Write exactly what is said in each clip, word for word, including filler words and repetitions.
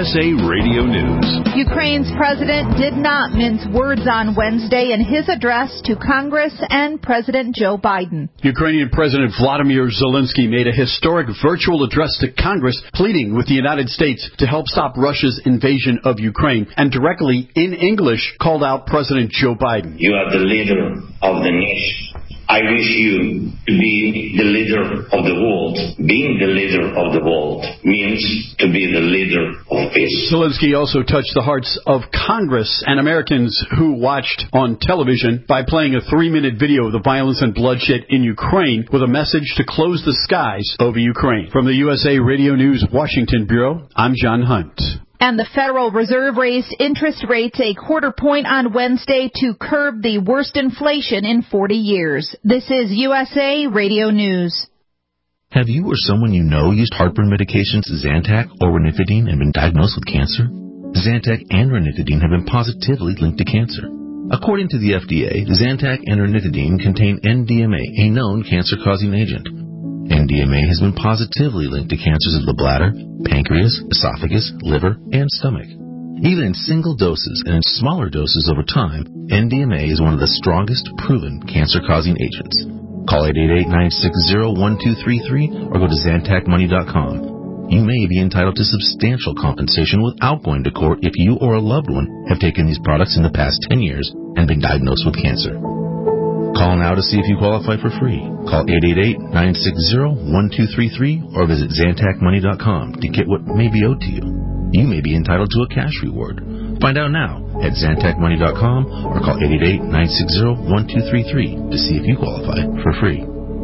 S A Radio News. Ukraine's president did not mince words on Wednesday in his address to Congress and President Joe Biden. Ukrainian President Vladimir Zelensky made a historic virtual address to Congress, pleading with the United States to help stop Russia's invasion of Ukraine, and directly in English called out President Joe Biden. You are the leader of the nation. I wish you to be the leader of the world. Being the leader of the world means to be the leader of peace. Zelensky also touched the hearts of Congress and Americans who watched on television by playing a three-minute video of the violence and bloodshed in Ukraine with a message to close the skies over Ukraine. From the U S A Radio News Washington Bureau, I'm John Hunt. And the Federal Reserve raised interest rates a quarter point on Wednesday to curb the worst inflation in forty years. This is U S A Radio News. Have you or someone you know used heartburn medications Zantac or ranitidine and been diagnosed with cancer? Zantac and ranitidine have been positively linked to cancer. According to the F D A, Zantac and ranitidine contain N D M A, a known cancer-causing agent. N D M A has been positively linked to cancers of the bladder, pancreas, esophagus, liver, and stomach. Even in single doses and in smaller doses over time, N D M A is one of the strongest proven cancer-causing agents. Call eight eight eight, nine six zero, one two three three or go to Zantac Money dot com. You may be entitled to substantial compensation without going to court if you or a loved one have taken these products in the past ten years and been diagnosed with cancer. Call now to see if you qualify for free. Call eight eight eight, nine six zero, one two three three or visit Zantac Money dot com to get what may be owed to you. You may be entitled to a cash reward. Find out now at Zantac Money dot com or call eight eight eight, nine six zero, one two three three to see if you qualify for free.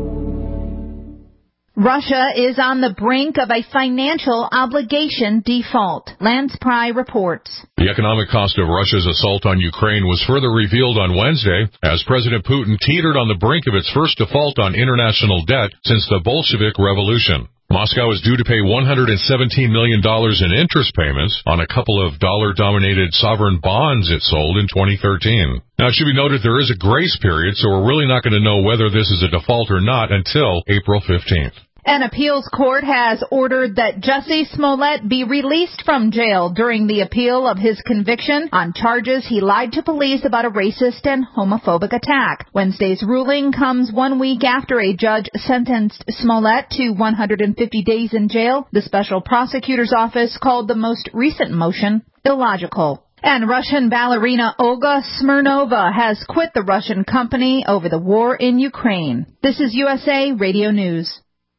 Russia is on the brink of a financial obligation default. Lance Pry reports. The economic cost of Russia's assault on Ukraine was further revealed on Wednesday as President Putin teetered on the brink of its first default on international debt since the Bolshevik Revolution. Moscow is due to pay one hundred seventeen million dollars in interest payments on a couple of dollar-dominated sovereign bonds it sold in twenty thirteen. Now, it should be noted there is a grace period, so we're really not going to know whether this is a default or not until April fifteenth. An appeals court has ordered that Jussie Smollett be released from jail during the appeal of his conviction on charges he lied to police about a racist and homophobic attack. Wednesday's ruling comes one week after a judge sentenced Smollett to one hundred fifty days in jail. The special prosecutor's office called the most recent motion illogical. And Russian ballerina Olga Smirnova has quit the Russian company over the war in Ukraine. This is U S A Radio News.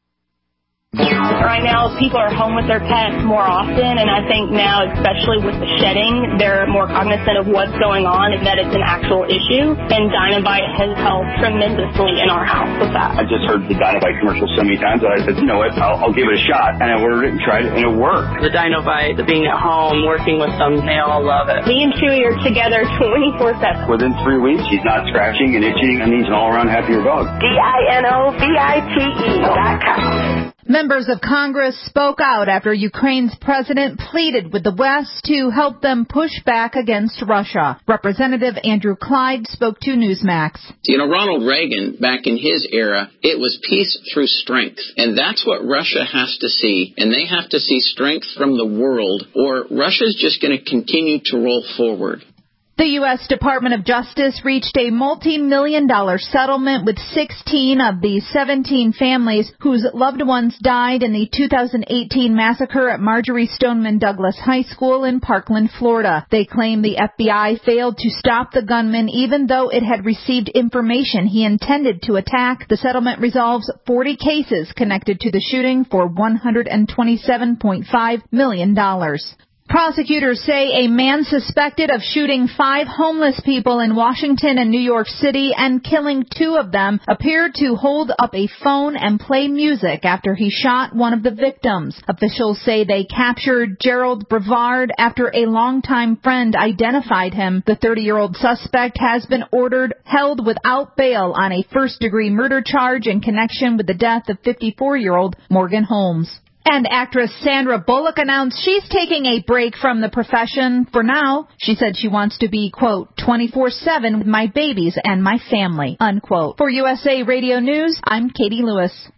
Right now, people are home with their pets more often, and I think now, especially with the shedding, they're more cognizant of what's going on and that it's an actual issue, and Dinovite has helped tremendously in our house with that. I just heard the Dinovite commercial so many times that I said, you know what, I'll, I'll give it a shot, and I ordered it and tried it, and it worked. The Dinovite, the being at home, working with them, they all love it. Me and Chewy are together twenty-four seven. Within three weeks, he's not scratching and itching, and he's an all-around happier dog. D I N O V I T E dot com. Members of Congress spoke out after Ukraine's president pleaded with the West to help them push back against Russia. Representative Andrew Clyde spoke to Newsmax. You know, Ronald Reagan, back in his era, it was peace through strength. And that's what Russia has to see. And they have to see strength from the world, or Russia's just going to continue to roll forward. The U S Department of Justice reached a multi-million dollar settlement with sixteen of the seventeen families whose loved ones died in the two thousand eighteen massacre at Marjory Stoneman Douglas High School in Parkland, Florida. They claim the F B I failed to stop the gunman even though it had received information he intended to attack. The settlement resolves forty cases connected to the shooting for one hundred twenty-seven point five million dollars. Prosecutors say a man suspected of shooting five homeless people in Washington and New York City and killing two of them appeared to hold up a phone and play music after he shot one of the victims. Officials say they captured Gerald Brevard after a longtime friend identified him. The thirty-year-old suspect has been ordered held without bail on a first-degree murder charge in connection with the death of fifty-four-year-old Morgan Holmes. And actress Sandra Bullock announced she's taking a break from the profession for now. She said she wants to be, quote, twenty-four seven with my babies and my family, unquote. For U S A Radio News, I'm Katie Lewis.